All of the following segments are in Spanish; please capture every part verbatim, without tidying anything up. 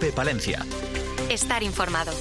COPE Palencia. Estar informado.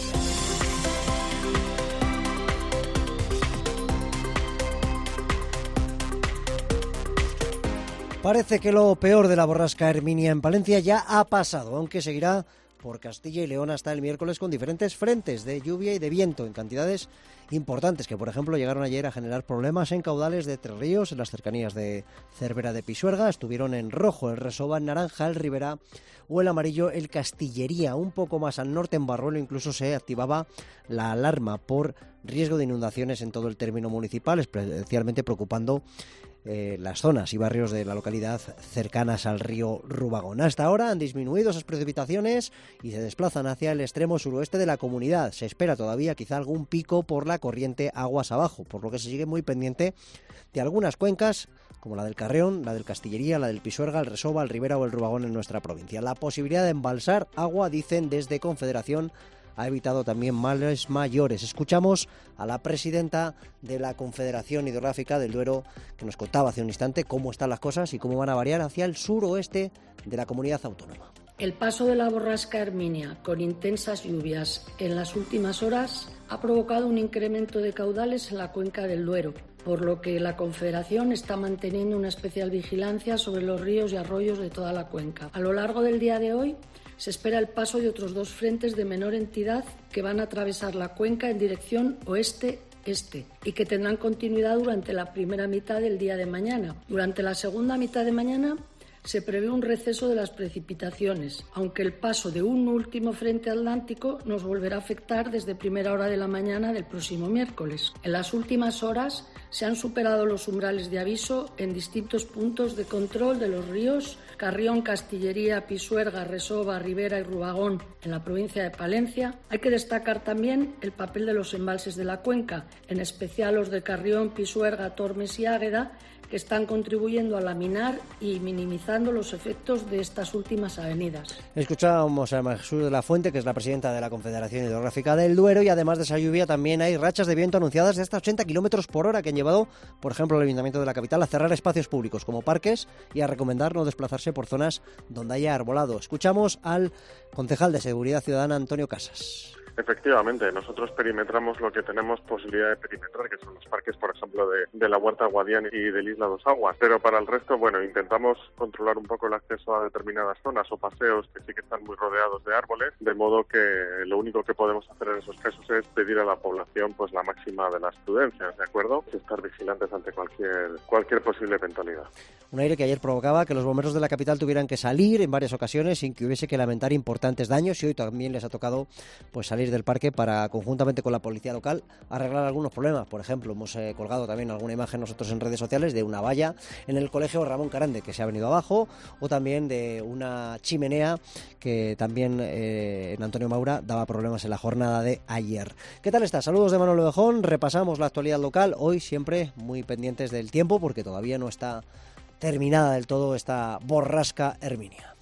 Parece que lo peor de la borrasca Herminia en Palencia ya ha pasado, aunque seguirá por Castilla y León hasta el miércoles con diferentes frentes de lluvia y de viento en cantidades importantes que, por ejemplo, llegaron ayer a generar problemas en caudales de Tres Ríos, en las cercanías de Cervera de Pisuerga. Estuvieron en rojo el Resoba, en naranja el Ribera o el amarillo el Castillería. Un poco más al norte, en Barruelo, incluso se activaba la alarma por riesgo de inundaciones en todo el término municipal, especialmente preocupando Eh, las zonas y barrios de la localidad cercanas al río Rubagón. Hasta ahora han disminuido esas precipitaciones y se desplazan hacia el extremo suroeste de la comunidad. Se espera todavía quizá algún pico por la corriente aguas abajo, por lo que se sigue muy pendiente de algunas cuencas como la del Carreón, la del Castillería, la del Pisuerga, el Resoba, el Ribera o el Rubagón en nuestra provincia. La posibilidad de embalsar agua, dicen desde Confederación, ha evitado también males mayores. Escuchamos a la presidenta de la Confederación Hidrográfica del Duero, que nos contaba hace un instante cómo están las cosas y cómo van a variar hacia el suroeste de la comunidad autónoma. El paso de la borrasca Herminia, con intensas lluvias en las últimas horas, ha provocado un incremento de caudales en la cuenca del Duero, por lo que la Confederación está manteniendo una especial vigilancia sobre los ríos y arroyos de toda la cuenca. A lo largo del día de hoy se espera el paso de otros dos frentes de menor entidad que van a atravesar la cuenca en dirección oeste-este y que tendrán continuidad durante la primera mitad del día de mañana. Durante la segunda mitad de mañana se prevé un receso de las precipitaciones, aunque el paso de un último frente atlántico nos volverá a afectar desde primera hora de la mañana del próximo miércoles. En las últimas horas se han superado los umbrales de aviso en distintos puntos de control de los ríos Carrión, Castillería, Pisuerga, Resoba, Ribera y Rubagón en la provincia de Palencia. Hay que destacar también el papel de los embalses de la cuenca, en especial los de Carrión, Pisuerga, Tormes y Águeda, que están contribuyendo a laminar y minimizando los efectos de estas últimas avenidas. Escuchábamos a Jesús de la Fuente, que es la presidenta de la Confederación Hidrográfica del Duero, y además de esa lluvia también hay rachas de viento anunciadas de hasta ochenta kilómetros por hora que han llevado, por ejemplo, al Ayuntamiento de la capital a cerrar espacios públicos como parques y a recomendar no desplazarse por zonas donde haya arbolado. Escuchamos al concejal de Seguridad Ciudadana, Antonio Casas. Efectivamente, nosotros perimetramos lo que tenemos posibilidad de perimetrar, que son los parques, por ejemplo, de, de la Huerta Guadián y del Isla Dos Aguas. Pero para el resto, bueno, intentamos controlar un poco el acceso a determinadas zonas o paseos que sí que están muy rodeados de árboles, de modo que lo único que podemos hacer en esos casos es pedir a la población pues la máxima de las prudencias, ¿de acuerdo? Y estar vigilantes ante cualquier, cualquier posible eventualidad. Un aire que ayer provocaba que los bomberos de la capital tuvieran que salir en varias ocasiones sin que hubiese que lamentar importantes daños, y hoy también les ha tocado pues salir del parque para, conjuntamente con la policía local, arreglar algunos problemas. Por ejemplo, hemos eh, colgado también alguna imagen nosotros en redes sociales de una valla en el colegio Ramón Carande que se ha venido abajo, o también de una chimenea que también eh, en Antonio Maura daba problemas en la jornada de ayer. ¿Qué tal está? Saludos de Manuel Ovejón. Repasamos la actualidad local, hoy siempre muy pendientes del tiempo porque todavía no está terminada del todo esta borrasca Herminia.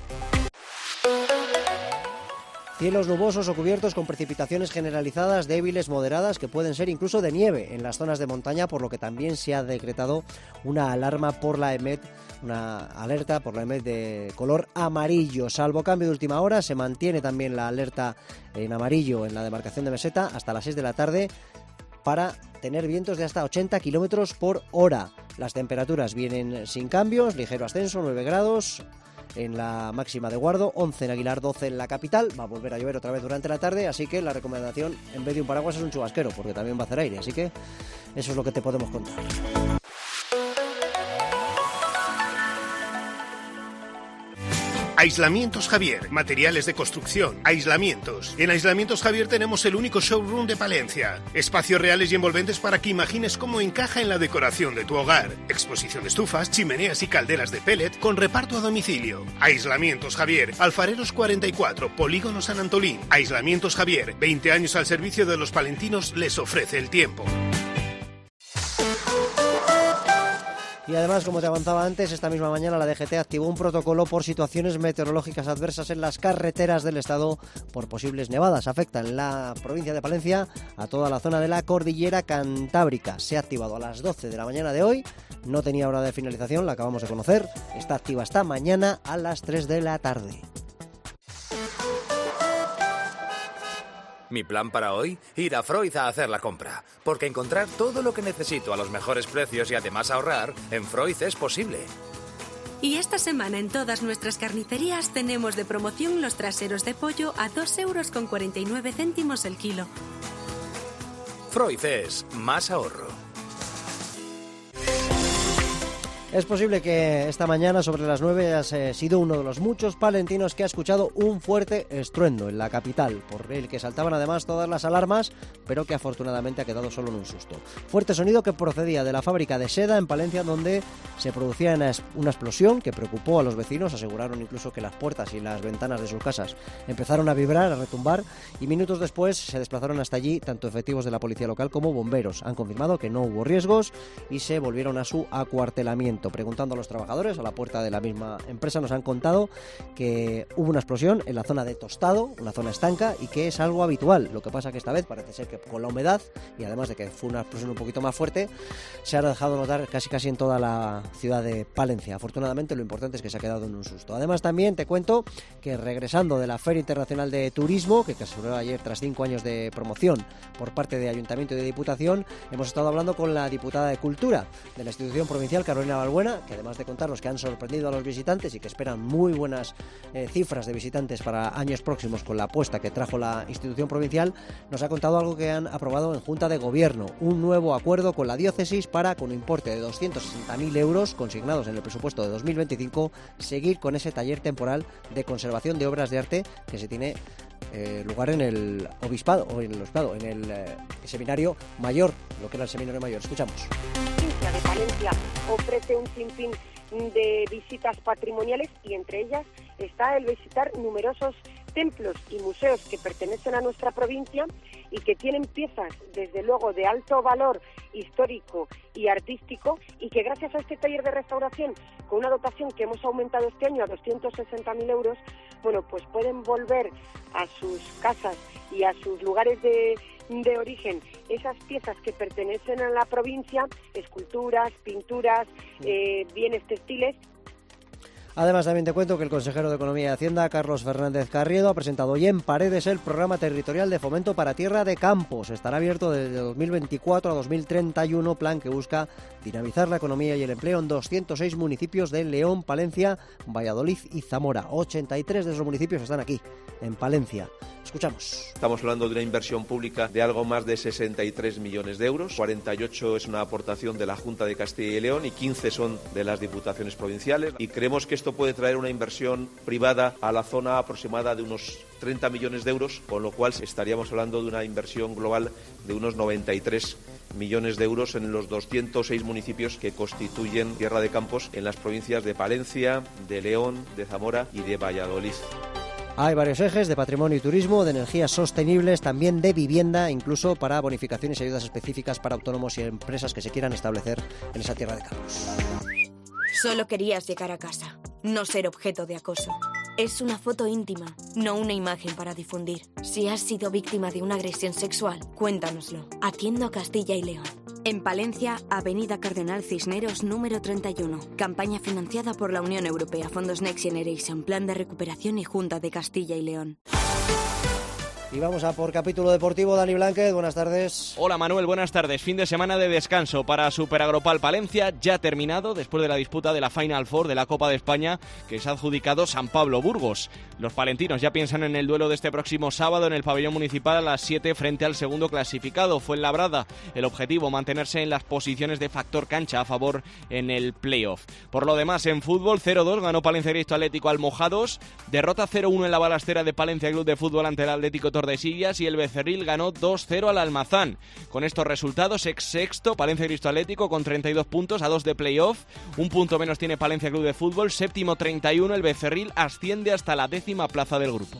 Cielos nubosos o cubiertos con precipitaciones generalizadas débiles, moderadas, que pueden ser incluso de nieve en las zonas de montaña, por lo que también se ha decretado una alarma por la EMET, una alerta por la EMET de color amarillo. Salvo cambio de última hora, se mantiene también la alerta en amarillo en la demarcación de Meseta hasta las seis de la tarde para tener vientos de hasta ochenta kilómetros por hora. Las temperaturas vienen sin cambios, ligero ascenso, nueve grados... en la máxima de Guardo, once en Aguilar, doce en la capital. Va a volver a llover otra vez durante la tarde, así que la recomendación en vez de un paraguas es un chubasquero, porque también va a hacer aire, así que eso es lo que te podemos contar. Aislamientos Javier, materiales de construcción, aislamientos. En Aislamientos Javier tenemos el único showroom de Palencia. Espacios reales y envolventes para que imagines cómo encaja en la decoración de tu hogar. Exposición de estufas, chimeneas y calderas de pellet con reparto a domicilio. Aislamientos Javier, Alfareros cuarenta y cuatro, Polígono San Antolín. Aislamientos Javier, veinte años al servicio de los palentinos, les ofrece el tiempo. Y además, como te avanzaba antes, esta misma mañana la D G T activó un protocolo por situaciones meteorológicas adversas en las carreteras del estado por posibles nevadas. Afecta en la provincia de Palencia a toda la zona de la cordillera cantábrica. Se ha activado a las doce de la mañana de hoy, no tenía hora de finalización, la acabamos de conocer. Está activa hasta mañana a las tres de la tarde. Mi plan para hoy, ir a Freud a hacer la compra. Porque encontrar todo lo que necesito a los mejores precios y además ahorrar, en Freud es posible. Y esta semana en todas nuestras carnicerías tenemos de promoción los traseros de pollo a dos euros con cuarenta y nueve céntimos el kilo. Freud es más ahorro. Es posible que esta mañana sobre las nueve hayas eh, sido uno de los muchos palentinos que ha escuchado un fuerte estruendo en la capital, por el que saltaban además todas las alarmas, pero que afortunadamente ha quedado solo en un susto. Fuerte sonido que procedía de la fábrica de seda en Palencia, donde se producía una, una explosión que preocupó a los vecinos. Aseguraron incluso que las puertas y las ventanas de sus casas empezaron a vibrar, a retumbar, y minutos después se desplazaron hasta allí tanto efectivos de la policía local como bomberos. Han confirmado que no hubo riesgos y se volvieron a su acuartelamiento. Preguntando a los trabajadores a la puerta de la misma empresa, nos han contado que hubo una explosión en la zona de Tostado, una zona estanca, y que es algo habitual. Lo que pasa que esta vez parece ser que con la humedad, y además de que fue una explosión un poquito más fuerte, se ha dejado notar casi casi en toda la ciudad de Palencia. Afortunadamente lo importante es que se ha quedado en un susto. Además también te cuento que regresando de la Feria Internacional de Turismo, que se celebró ayer tras cinco años de promoción por parte de Ayuntamiento y de Diputación, hemos estado hablando con la diputada de Cultura de la institución provincial, Carolina Balbuena, que además de contarnos que han sorprendido a los visitantes y que esperan muy buenas eh, cifras de visitantes para años próximos con la apuesta que trajo la institución provincial, nos ha contado algo que han aprobado en Junta de Gobierno, un nuevo acuerdo con la diócesis para, con un importe de doscientos sesenta mil euros consignados en el presupuesto de dos mil veinticinco, seguir con ese taller temporal de conservación de obras de arte que se tiene Eh, lugar en el obispado, o en el obispado, en el eh, seminario mayor, lo que era el seminario mayor. Escuchamos. De Palencia ofrece un sinfín de visitas patrimoniales y entre ellas está el visitar numerosos templos y museos que pertenecen a nuestra provincia y que tienen piezas, desde luego, de alto valor histórico y artístico, y que gracias a este taller de restauración, con una dotación que hemos aumentado este año a doscientos sesenta mil euros, bueno, pues pueden volver a sus casas y a sus lugares de, de origen esas piezas que pertenecen a la provincia, esculturas, pinturas, eh, bienes textiles. Además, también te cuento que el consejero de Economía y Hacienda, Carlos Fernández Carriedo, ha presentado hoy en Paredes el programa territorial de fomento para Tierra de Campos. Estará abierto desde dos mil veinticuatro a dos mil treinta y uno, plan que busca dinamizar la economía y el empleo en doscientos seis municipios de León, Palencia, Valladolid y Zamora. ochenta y tres de esos municipios están aquí, en Palencia. Escuchamos. Estamos hablando de una inversión pública de algo más de sesenta y tres millones de euros. cuarenta y ocho es una aportación de la Junta de Castilla y León y quince son de las diputaciones provinciales. Y creemos que esto puede traer una inversión privada a la zona aproximada de unos treinta millones de euros, con lo cual estaríamos hablando de una inversión global de unos noventa y tres millones de euros en los doscientos seis municipios que constituyen Tierra de Campos en las provincias de Palencia, de León, de Zamora y de Valladolid. Hay varios ejes de patrimonio y turismo, de energías sostenibles, también de vivienda, incluso para bonificaciones y ayudas específicas para autónomos y empresas que se quieran establecer en esa Tierra de Campos. Solo querías llegar a casa, no ser objeto de acoso. Es una foto íntima, no una imagen para difundir. Si has sido víctima de una agresión sexual, cuéntanoslo. Atiendo a Castilla y León. En Palencia, Avenida Cardenal Cisneros, número treinta y uno. Campaña financiada por la Unión Europea, Fondos Next Generation, Plan de Recuperación y Junta de Castilla y León. Y vamos a por capítulo deportivo. Dani Blanquet, buenas tardes. Hola Manuel, buenas tardes. Fin de semana de descanso para Superagropal Palencia, ya terminado después de la disputa de la Final Four de la Copa de España que se ha adjudicado San Pablo Burgos. Los palentinos ya piensan en el duelo de este próximo sábado en el pabellón municipal a las siete frente al segundo clasificado, Fuenlabrada. El objetivo, mantenerse en las posiciones de factor cancha a favor en el playoff. Por lo demás, en fútbol, cero dos ganó Palencia Cristo Atlético al Mojados, derrota cero uno en la balastera de Palencia Club de Fútbol ante el Atlético Tordesillas y el Becerril ganó dos cero al Almazán. Con estos resultados, ex sexto Palencia Cristo Atlético con treinta y dos puntos a dos de playoff, un punto menos tiene Palencia Club de Fútbol, séptimo treinta y uno, el Becerril asciende hasta la décima plaza del grupo.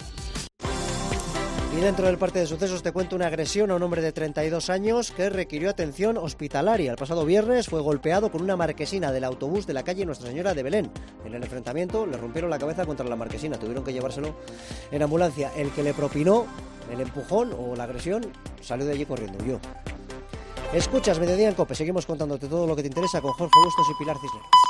Y dentro del parte de sucesos te cuento una agresión a un hombre de treinta y dos años que requirió atención hospitalaria. El pasado viernes fue golpeado con una marquesina del autobús de la calle Nuestra Señora de Belén. En el enfrentamiento le rompieron la cabeza contra la marquesina, tuvieron que llevárselo en ambulancia. El que le propinó el empujón o la agresión salió de allí corriendo, huyó. Escuchas Mediodía en COPE, seguimos contándote todo lo que te interesa con Jorge Bustos y Pilar Cisneros.